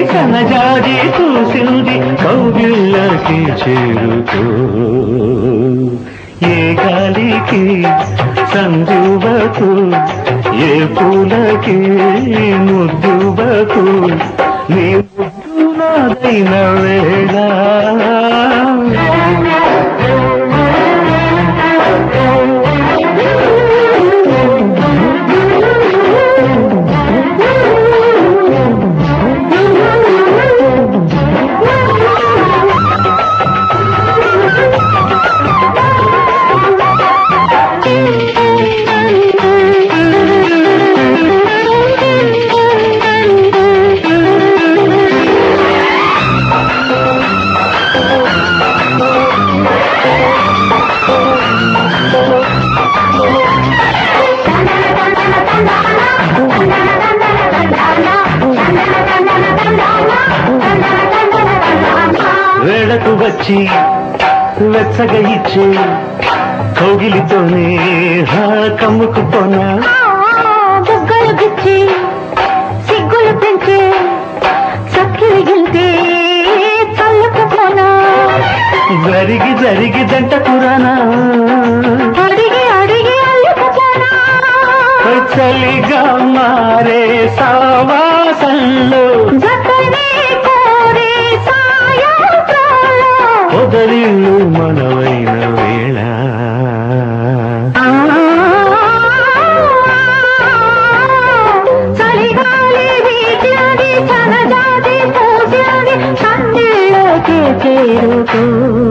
సన్నజాజి పూసింది కౌగిళ్ళకి చేరుకో ఏ గాలికి సంజువకు ఏ పూలకి ముద్దువకు నీ ముద్దు నాదైన వేళ వేళకు వచ్చి వెచ్చగా ఇచ్చే కౌగిలితోనే కమ్ముకుపోనా బుగ్గలు గుచ్చి సిగ్గులు పెంచే చక్కిలి గిల్తే చల్లుకుపోనా జరిగి జరిగి దంట పురాణా అడిగి అడిగి అల్లుకుపోనా చలిగా మారే సావాసంలో పొదరిల్లు మనవైన వేళ చలిగాలి వీచినది సన్నజాజి పూసినది సందిలోకి చేరుకో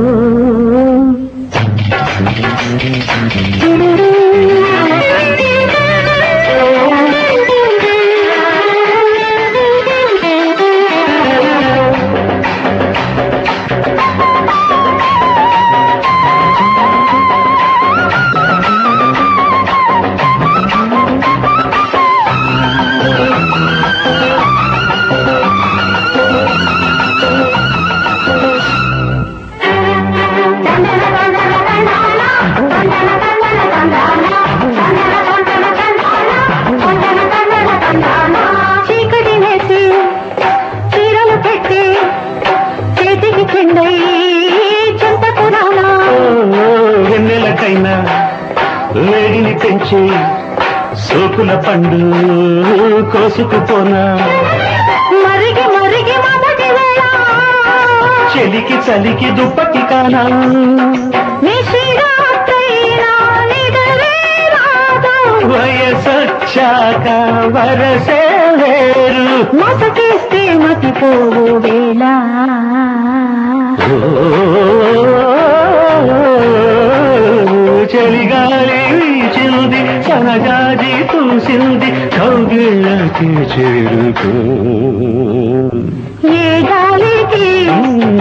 చీకటి వేసి చీరలు పెట్టి చేతికి చెందై చెంతకురానా వెన్నెలకైనా వేడిని పెంచి సోకుల పండు కోసుకుపోనా మరిగి మరిగి మొదటి వేళ చెలికి చలికి దుప్పటి కానా వయసొచ్చాక వరసే వేరు మసకేస్తే మతిపోవు వేళ చలిగాలి వీచింది సనగాజి పూసింది కౌగిళ్ళకి చేరుకో ఏ గాలికి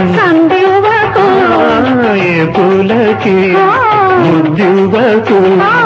సందేవకు ఏ పూలకి ముద్దువకు